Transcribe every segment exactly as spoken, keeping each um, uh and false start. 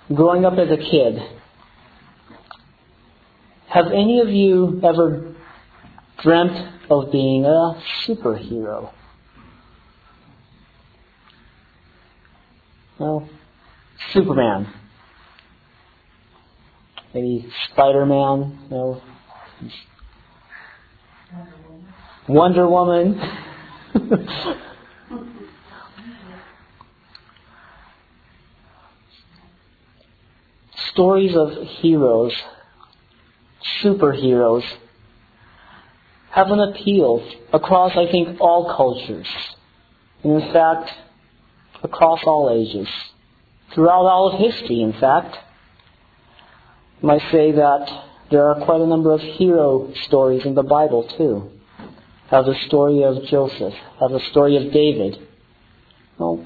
growing up as a kid, have any of you ever dreamt of being a superhero? No? Superman. Maybe Spider-Man. No? Wonder Woman. Stories of heroes, superheroes, have an appeal across, I think, all cultures. And in fact, across all ages. Throughout all of history, in fact. I might say that there are quite a number of hero stories in the Bible, too. Have the story of Joseph. Have the story of David. Well,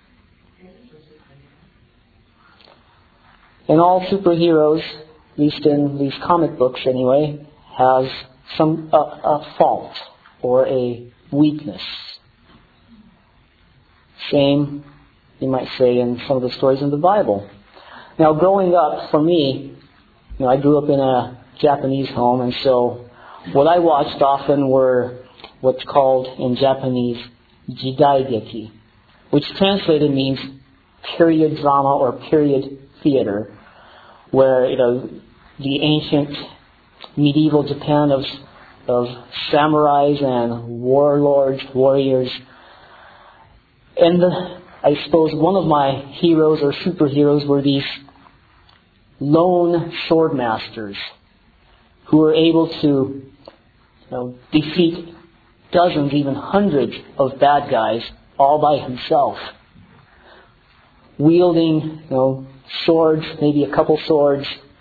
and all superheroes, at least in these comic books anyway, has some a, a fault or a weakness. Same, you might say, in some of the stories in the Bible. Now, growing up, for me, you know, I grew up in a Japanese home, and so what I watched often were what's called in Japanese jidaigeki, which translated means period drama or period theater, where, you know, the ancient medieval Japan of of samurais and warlords, warriors. And the, I suppose one of my heroes or superheroes were these lone sword masters who were able to, you know, defeat dozens, even hundreds of bad guys all by himself, wielding, you know, swords, maybe a couple swords.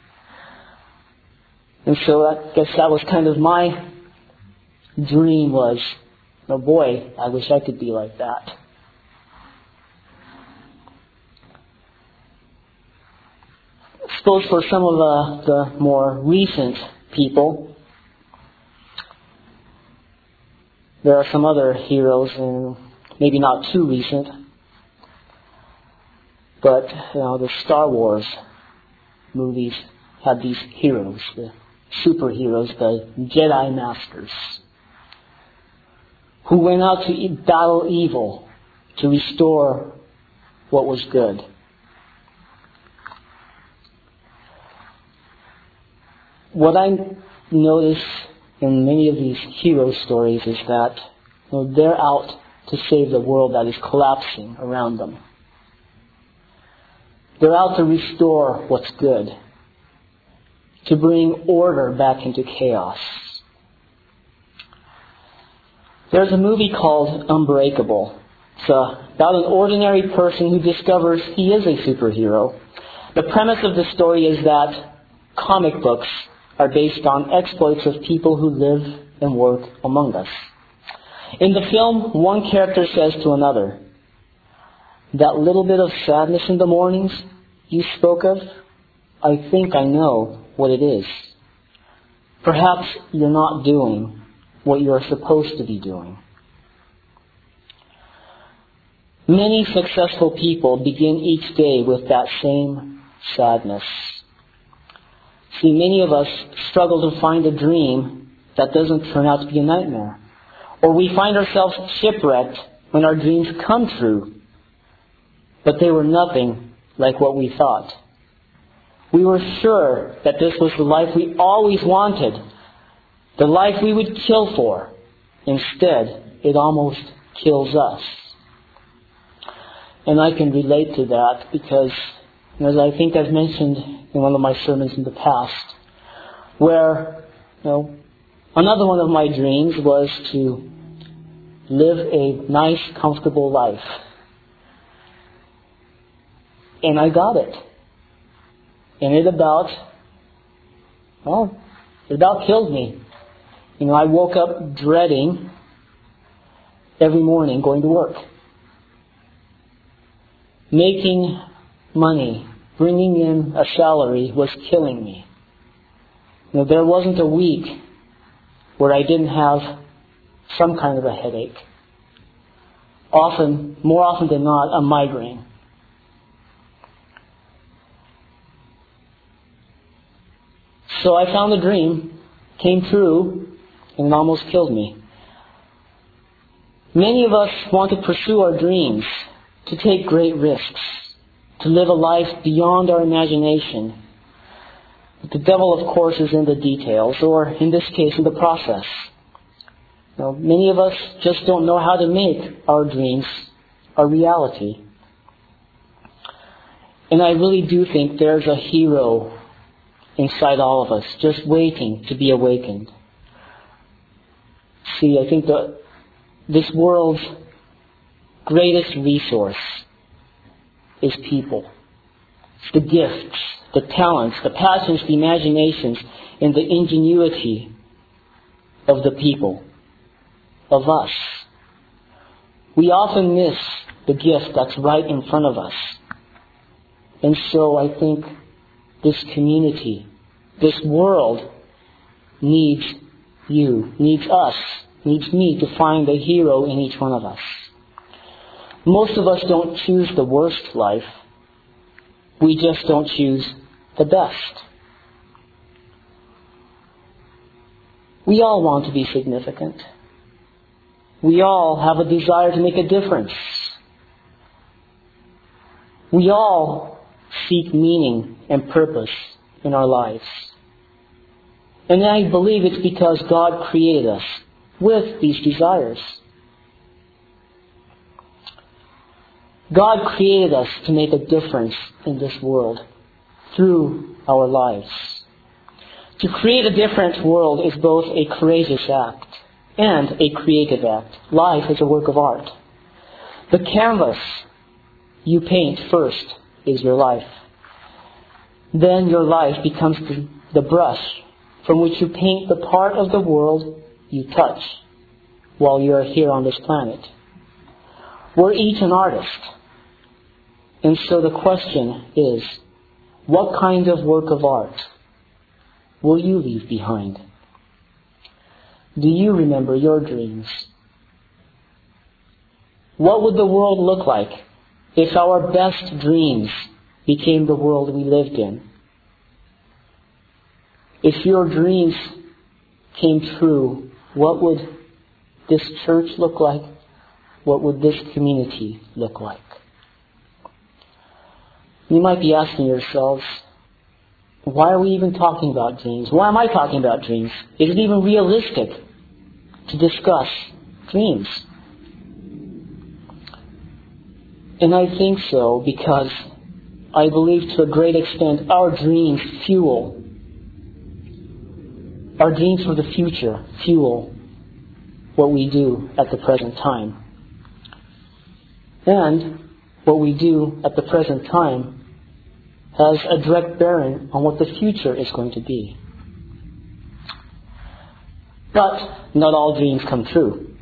And so I guess that was kind of my dream was, oh boy, I wish I could be like that. I suppose for some of the, the more recent people, there are some other heroes, and maybe not too recent, but you know, the Star Wars movies had these heroes, the superheroes, the Jedi Masters, who went out to battle evil to restore what was good. What I notice in many of these hero stories is that, you know, they're out to save the world that is collapsing around them. They're out to restore what's good, to bring order back into chaos. There's a movie called Unbreakable. It's uh, about an ordinary person who discovers he is a superhero. The premise of the story is that comic books are based on exploits of people who live and work among us. In the film, one character says to another, "That little bit of sadness in the mornings you spoke of, I think I know what it is. Perhaps you're not doing what you're supposed to be doing." Many successful people begin each day with that same sadness. See, many of us struggle to find a dream that doesn't turn out to be a nightmare. Or we find ourselves shipwrecked when our dreams come true, but they were nothing like what we thought. We were sure that this was the life we always wanted, the life we would kill for. Instead, it almost kills us. And I can relate to that because, as I think I've mentioned in one of my sermons in the past, where, you know, another one of my dreams was to live a nice, comfortable life. And I got it. And it about, well, it about killed me. You know, I woke up dreading every morning going to work. Making money, bringing in a salary was killing me. You know, there wasn't a week where I didn't have some kind of a headache. Often, more often than not, a migraine. So I found the dream, came true, and it almost killed me. Many of us want to pursue our dreams, to take great risks, to live a life beyond our imagination. But the devil, of course, is in the details, or in this case, in the process. Now, many of us just don't know how to make our dreams a reality. And I really do think there's a hero inside all of us, just waiting to be awakened. See, I think the, this world's greatest resource is people. It's the gifts, the talents, the passions, the imaginations, and the ingenuity of the people, of us. We often miss the gift that's right in front of us. And so I think this community, this world needs you, needs us, needs me to find the hero in each one of us. Most of us don't choose the worst life. We just don't choose the best. We all want to be significant. We all have a desire to make a difference. We all seek meaning and purpose in our lives. And I believe it's because God created us with these desires. God created us to make a difference in this world through our lives. To create a different world is both a courageous act and a creative act. Life is a work of art. The canvas you paint first is your life. Then your life becomes the, the brush from which you paint the part of the world you touch while you are here on this planet. We're each an artist. And so the question is, what kind of work of art will you leave behind? Do you remember your dreams? What would the world look like if our best dreams became the world we lived in? If your dreams came true, what would this church look like? What would this community look like? You might be asking yourselves, why are we even talking about dreams? Why am I talking about dreams? Is it even realistic to discuss dreams? And I think so because I believe to a great extent our dreams fuel, our dreams for the future fuel what we do at the present time. And what we do at the present time has a direct bearing on what the future is going to be. But not all dreams come true.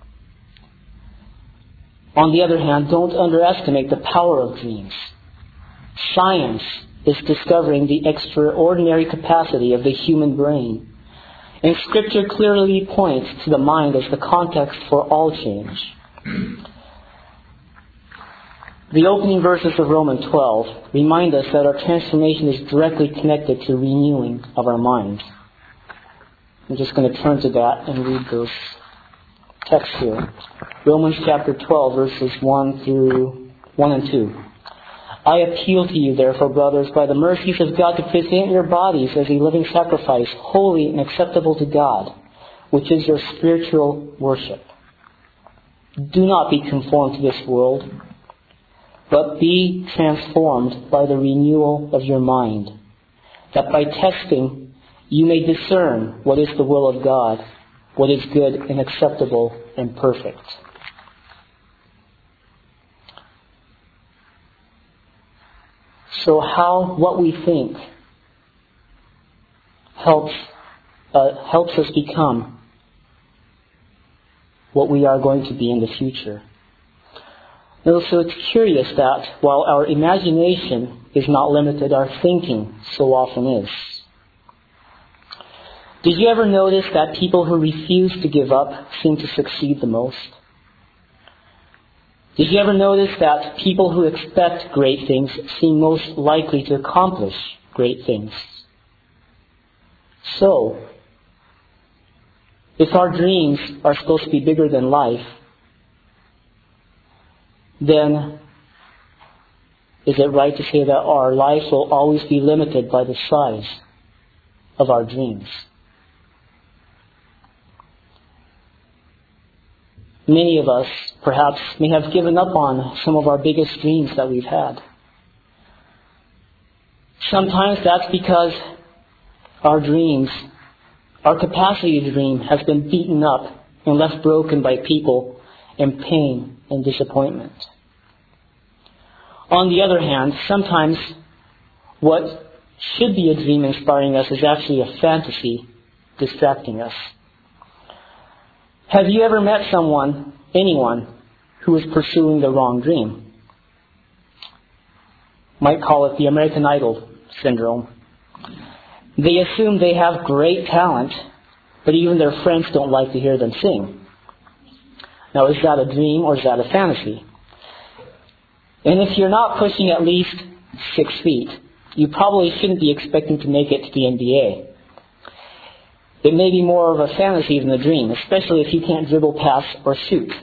On the other hand, don't underestimate the power of dreams. Science is discovering the extraordinary capacity of the human brain. And Scripture clearly points to the mind as the context for all change. The opening verses of Romans twelve remind us that our transformation is directly connected to renewing of our mind. I'm just going to turn to that and read those texts here. Romans chapter twelve, verses one through one and two. I appeal to you, therefore, brothers, by the mercies of God, to present your bodies as a living sacrifice, holy and acceptable to God, which is your spiritual worship. Do not be conformed to this world, but be transformed by the renewal of your mind, that by testing you may discern what is the will of God, what is good and acceptable and perfect. So how what we think helps uh, helps us become what we are going to be in the future. And also it's curious that while our imagination is not limited, our thinking so often is. Did you ever notice that people who refuse to give up seem to succeed the most? Did you ever notice that people who expect great things seem most likely to accomplish great things? So, if our dreams are supposed to be bigger than life, then is it right to say that our lives will always be limited by the size of our dreams? Many of us, perhaps, may have given up on some of our biggest dreams that we've had. Sometimes that's because our dreams, our capacity to dream, has been beaten up and left broken by people and pain and disappointment. On the other hand, sometimes what should be a dream inspiring us is actually a fantasy distracting us. Have you ever met someone, anyone, who is pursuing the wrong dream? Might call it the American Idol syndrome. They assume they have great talent, but even their friends don't like to hear them sing. Now, is that a dream or is that a fantasy? And if you're not pushing at least six feet, you probably shouldn't be expecting to make it to the N B A. It may be more of a fantasy than a dream, especially if you can't dribble, pass, or shoot.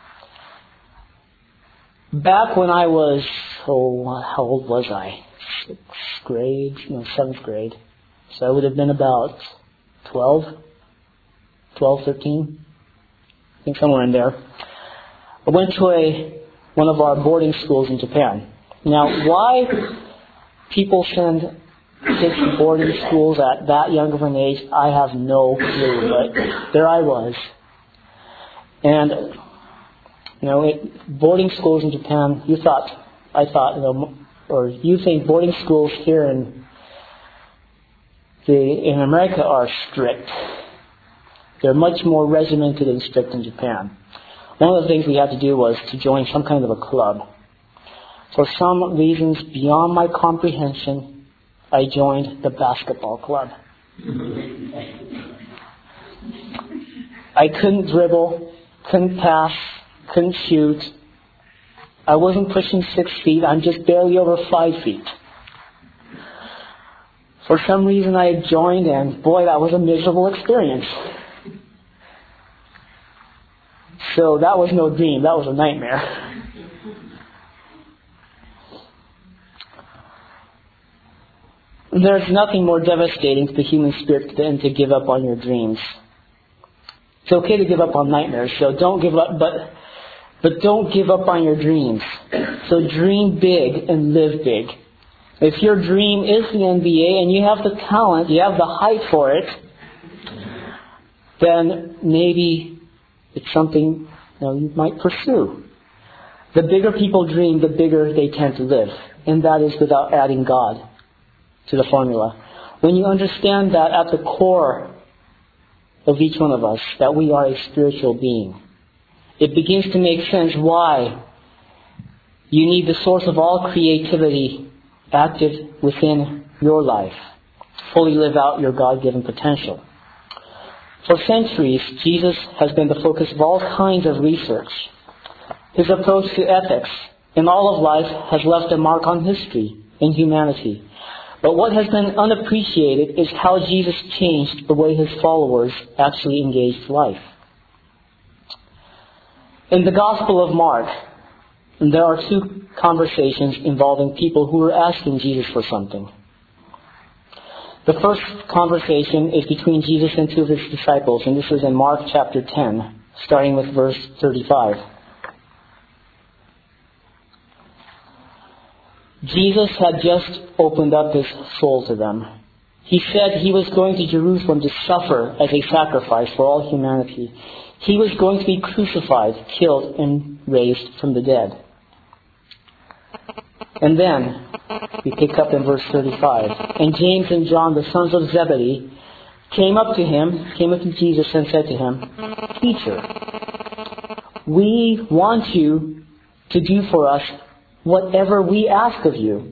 Back when I was, oh, how old was I? Sixth grade, no, seventh grade. So I would have been about twelve, twelve, thirteen. I think somewhere in there. I went to a one of our boarding schools in Japan. Now, why people send kids to boarding schools at that young of an age, I have no clue. But there I was. And, you know, it, boarding schools in Japan, you thought, I thought, you know, or you think boarding schools here in the in America are strict. They're much more regimented and strict in Japan. One of the things we had to do was to join some kind of a club. For some reasons beyond my comprehension, I joined the basketball club. I couldn't dribble, couldn't pass, couldn't shoot. I wasn't pushing six feet. I'm just barely over five feet. For some reason I joined, and boy, that was a miserable experience. So that was no dream. That was a nightmare. There's nothing more devastating to the human spirit than to give up on your dreams. It's okay to give up on nightmares, so don't give up, but but don't give up on your dreams. So dream big and live big. If your dream is the N B A and you have the talent, you have the height for it, then maybe it's something, you know, you might pursue. The bigger people dream, the bigger they tend to live. And that is without adding God to the formula. When you understand that at the core of each one of us, that we are a spiritual being, it begins to make sense why you need the source of all creativity active within your life. Fully live out your God-given potential. For centuries, Jesus has been the focus of all kinds of research. His approach to ethics in all of life has left a mark on history and humanity. But what has been unappreciated is how Jesus changed the way his followers actually engaged life. In the Gospel of Mark, there are two conversations involving people who were asking Jesus for something. The first conversation is between Jesus and two of his disciples, and this is in Mark chapter ten, starting with verse thirty-five. Jesus had just opened up his soul to them. He said he was going to Jerusalem to suffer as a sacrifice for all humanity. He was going to be crucified, killed, and raised from the dead. And then, we pick up in verse thirty-five. And James and John, the sons of Zebedee, came up to him, came up to Jesus and said to him, "Teacher, we want you to do for us whatever we ask of you."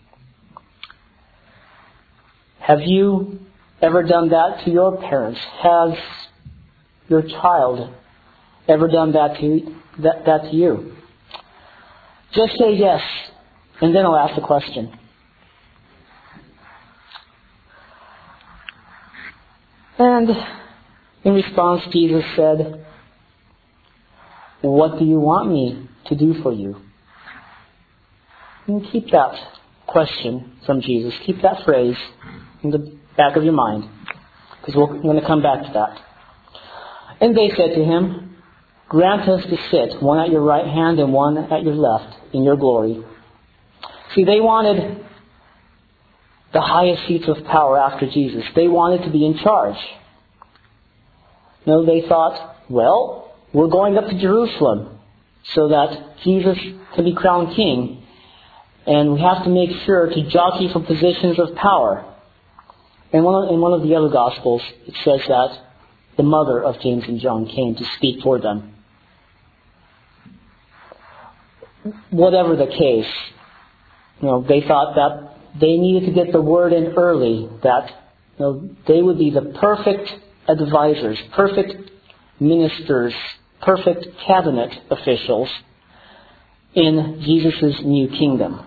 Have you ever done that to your parents? Has your child ever done that to that, that to you? Just say yes, and then I'll ask the question. And in response, Jesus said, "What do you want me to do for you?" And keep that question from Jesus. Keep that phrase in the back of your mind, because we're going to come back to that. And they said to him, "Grant us to sit, one at your right hand and one at your left, in your glory." See, they wanted the highest seats of power after Jesus. They wanted to be in charge. No, they thought, well, we're going up to Jerusalem so that Jesus can be crowned king. And we have to make sure to jockey for positions of power. And one of, in one of the other Gospels, it says that the mother of James and John came to speak for them. Whatever the case, you know, they thought that they needed to get the word in early, that you know, they would be the perfect advisors, perfect ministers, perfect cabinet officials in Jesus' new kingdom.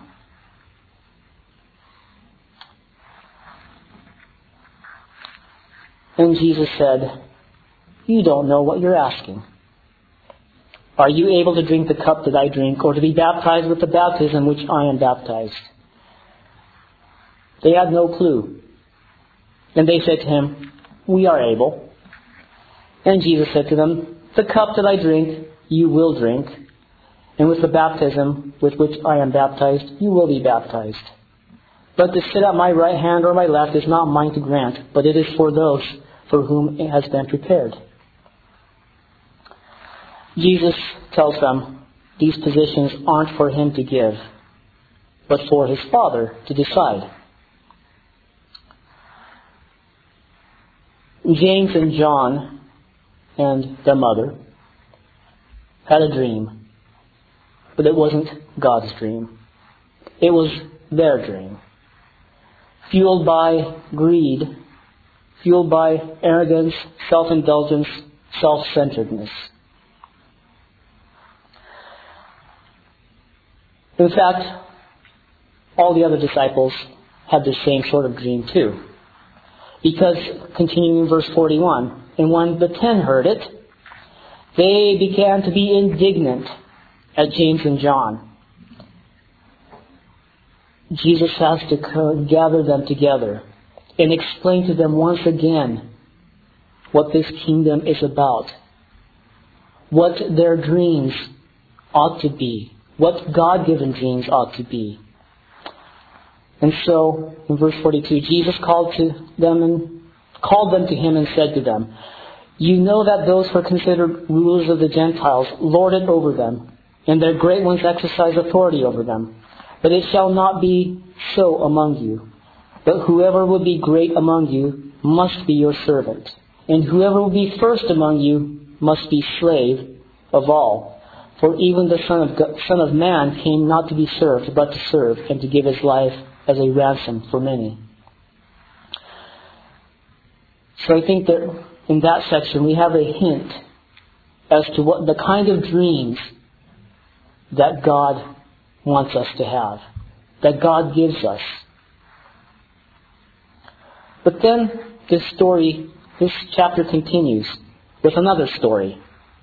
And Jesus said, "You don't know what you're asking. Are you able to drink the cup that I drink, or to be baptized with the baptism which I am baptized?" They had no clue. And they said to him, "We are able." And Jesus said to them, "The cup that I drink, you will drink. And with the baptism with which I am baptized, you will be baptized. But to sit at my right hand or my left is not mine to grant, but it is for those for whom it has been prepared." Jesus tells them these positions aren't for him to give, but for his Father to decide. James and John and their mother had a dream, but it wasn't God's dream. It was their dream. Fueled by greed, fueled by arrogance, self-indulgence, self-centeredness. In fact, all the other disciples had the same sort of dream too. Because, continuing in verse forty-one, and when the ten heard it, they began to be indignant at James and John. Jesus has to gather them together and explain to them once again what this kingdom is about, what their dreams ought to be, what God-given dreams ought to be. And so, in verse forty-two, Jesus called to them and called them to him and said to them, "You know that those who are considered rulers of the Gentiles lord it over them, and their great ones exercise authority over them. But it shall not be so among you. But whoever would be great among you must be your servant, and whoever will be first among you must be slave of all. For even the Son of God, Son of Man came not to be served, but to serve, and to give his life as a ransom for many." So I think that in that section we have a hint as to what the kind of dreams that God wants us to have, that God gives us. But then this story, this chapter continues with another story.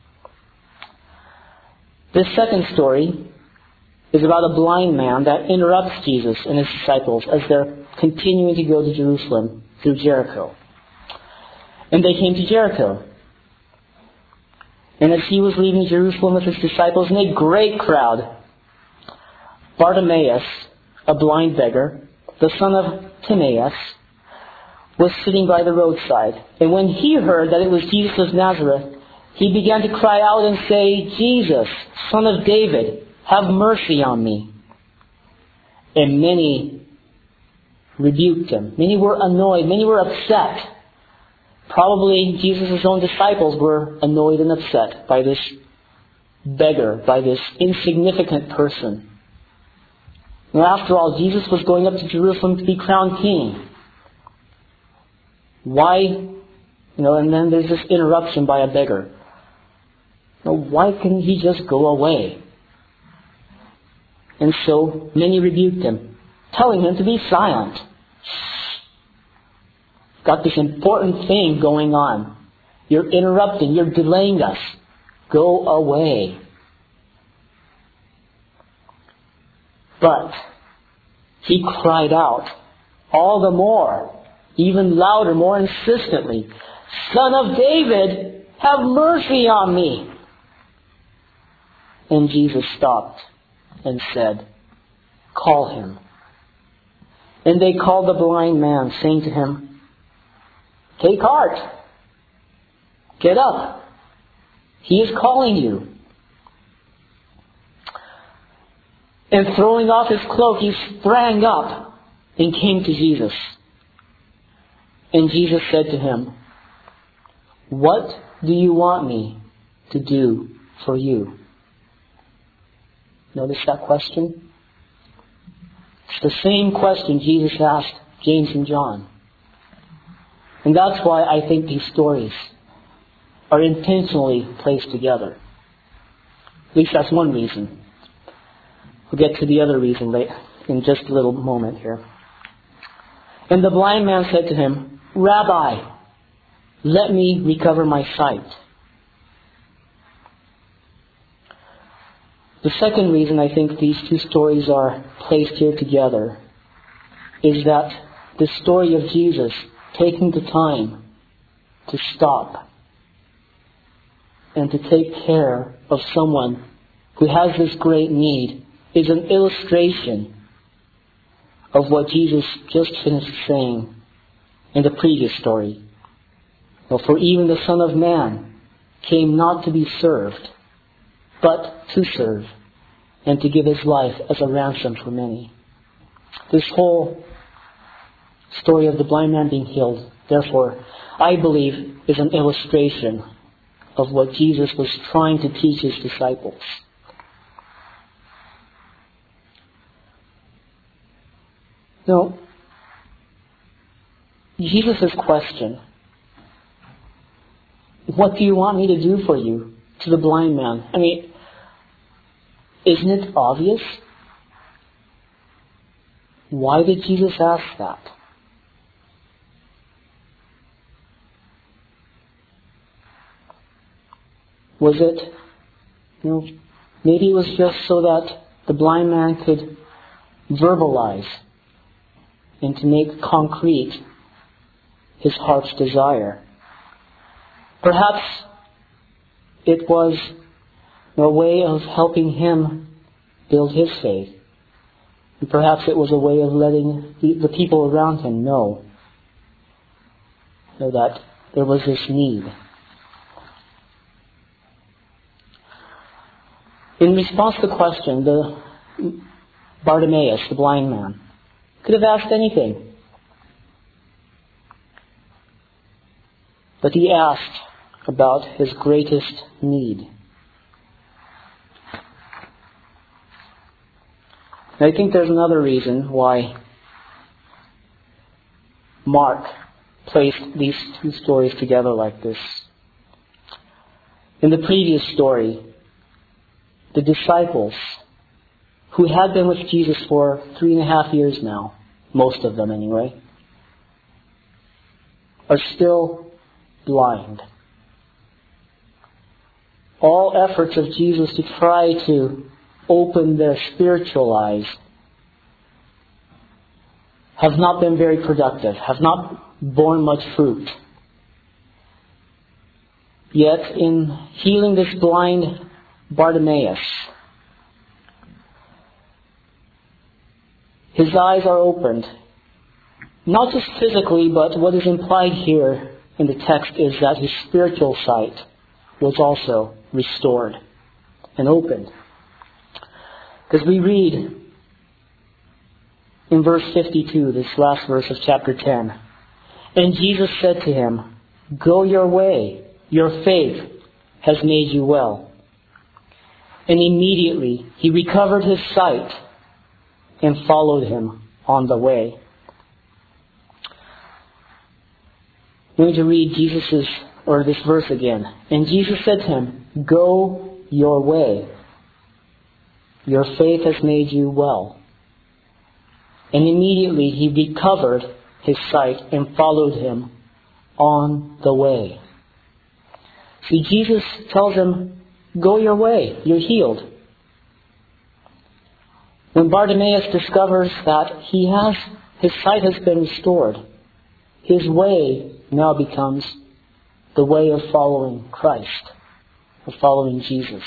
This second story is about a blind man that interrupts Jesus and his disciples as they're continuing to go to Jerusalem through Jericho. And they came to Jericho. And as he was leaving Jerusalem with his disciples in a great crowd, Bartimaeus, a blind beggar, the son of Timaeus, was sitting by the roadside. And when he heard that it was Jesus of Nazareth, he began to cry out and say, "Jesus, Son of David, have mercy on me." And many rebuked him. Many were annoyed. Many were upset. Probably Jesus' own disciples were annoyed and upset by this beggar, by this insignificant person. Now, after all, Jesus was going up to Jerusalem to be crowned king. Why, you know, and then there's this interruption by a beggar. Now, why couldn't he just go away? And so many rebuked him, telling him to be silent. got this important thing going on. You're interrupting. You're delaying us. Go away. But he cried out all the more, even louder, more insistently, Son of David, have mercy on me. And Jesus stopped and said, Call him. And they called the blind man, saying to him, Take heart. Get up. He is calling you. And throwing off his cloak, he sprang up and came to Jesus. And Jesus said to him, What do you want me to do for you? Notice that question? It's the same question Jesus asked James and John. And that's why I think these stories are intentionally placed together. At least that's one reason. We'll get to the other reason later in just a little moment here. And the blind man said to him, Rabbi, let me recover my sight. The second reason I think these two stories are placed here together is that the story of Jesus taking the time to stop and to take care of someone who has this great need is an illustration of what Jesus just finished saying in the previous story. Well, for even the Son of Man came not to be served, but to serve, and to give his life as a ransom for many. This whole story of the blind man being healed, therefore, I believe, is an illustration of what Jesus was trying to teach his disciples. Now, Jesus' question, what do you want me to do for you, to the blind man? I mean, isn't it obvious? Why did Jesus ask that? Was it, you know, maybe it was just so that the blind man could verbalize and to make concrete his heart's desire. Perhaps it was a way of helping him build his faith. And perhaps it was a way of letting the, the people around him know, know that there was this need. In response to the question, the Bartimaeus, the blind man, could have asked anything. But he asked about his greatest need. And I think there's another reason why Mark placed these two stories together like this. In the previous story, the disciples, who had been with Jesus for three and a half years now, most of them anyway, are still blind. All efforts of Jesus to try to open their spiritual eyes have not been very productive, have not borne much fruit. Yet in healing this blind Bartimaeus, his eyes are opened, not just physically, but what is implied here in the text is that his spiritual sight was also restored and opened. Because we read in verse fifty-two, this last verse of chapter ten, and Jesus said to him, Go your way, your faith has made you well. And immediately he recovered his sight and followed him on the way. I'm going to read Jesus's or this verse again. And Jesus said to him, Go your way. Your faith has made you well. And immediately he recovered his sight and followed him on the way. See, Jesus tells him, go your way, you're healed. When Bartimaeus discovers that he has, his sight has been restored, his way now becomes the way of following Christ, of following Jesus.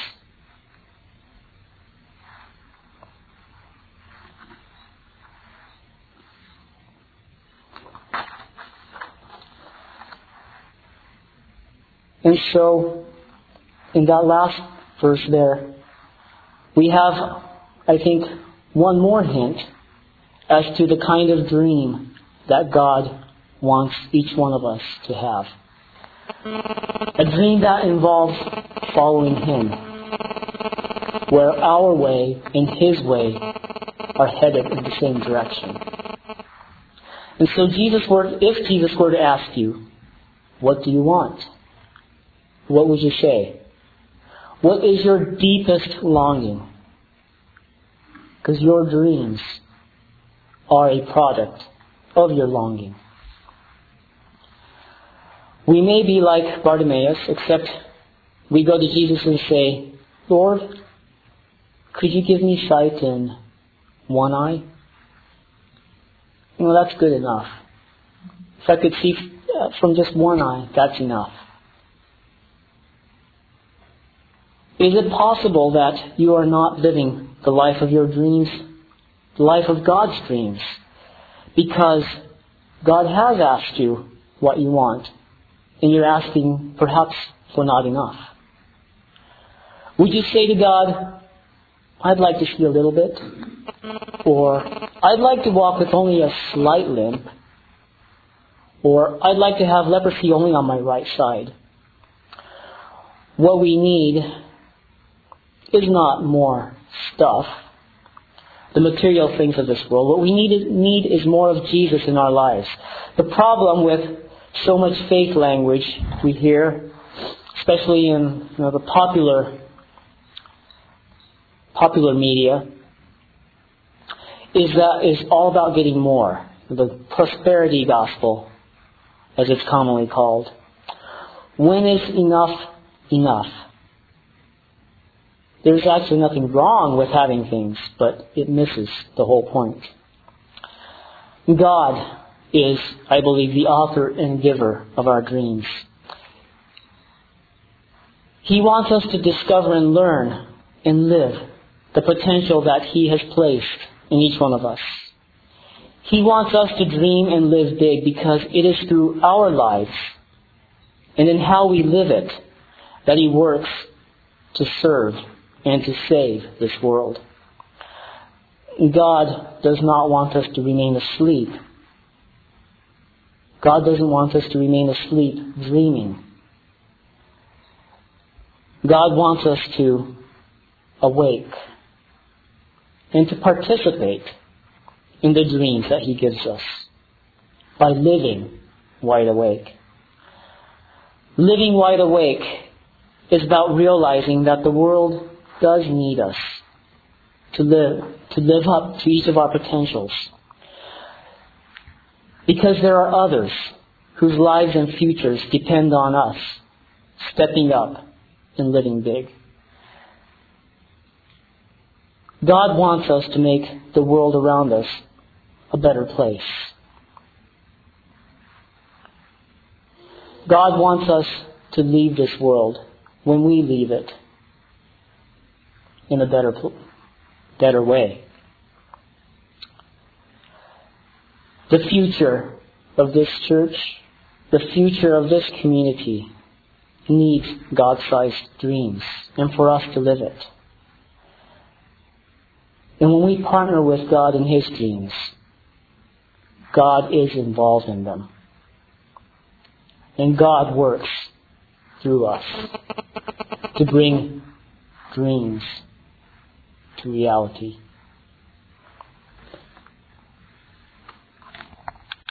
And so, in that last verse there, we have, I think, one more hint as to the kind of dream that God wants each one of us to have. A dream that involves following Him, where our way and His way are headed in the same direction. And so Jesus were, if Jesus were to ask you, what do you want? What would you say? What is your deepest longing? Because your dreams are a product of your longing. We may be like Bartimaeus, except we go to Jesus and say, Lord, could you give me sight in one eye? You know, that's good enough. If I could see from just one eye, that's enough. Is it possible that you are not living the life of your dreams, the life of God's dreams, because God has asked you what you want, and you're asking perhaps for not enough? Would you say to God, I'd like to see a little bit, or I'd like to walk with only a slight limp, or I'd like to have leprosy only on my right side? What we need is not more stuff, the material things of this world. What we need is, need is more of Jesus in our lives. The problem with so much faith language we hear, especially in you know, the popular popular media, is that it's all about getting more. The prosperity gospel, as it's commonly called. When is enough enough? There's actually nothing wrong with having things, but it misses the whole point. God is, I believe, the author and giver of our dreams. He wants us to discover and learn and live the potential that He has placed in each one of us. He wants us to dream and live big because it is through our lives and in how we live it that He works to serve and to save this world. God does not want us to remain asleep. God doesn't want us to remain asleep dreaming. God wants us to awake and to participate in the dreams that He gives us by living wide awake. Living wide awake is about realizing that the world does need us to live, to live up to each of our potentials. Because there are others whose lives and futures depend on us stepping up and living big. God wants us to make the world around us a better place. God wants us to leave this world, when we leave it, in a better, better way. The future of this church, the future of this community needs God-sized dreams and for us to live it. And when we partner with God in His dreams, God is involved in them. And God works through us to bring dreams to reality.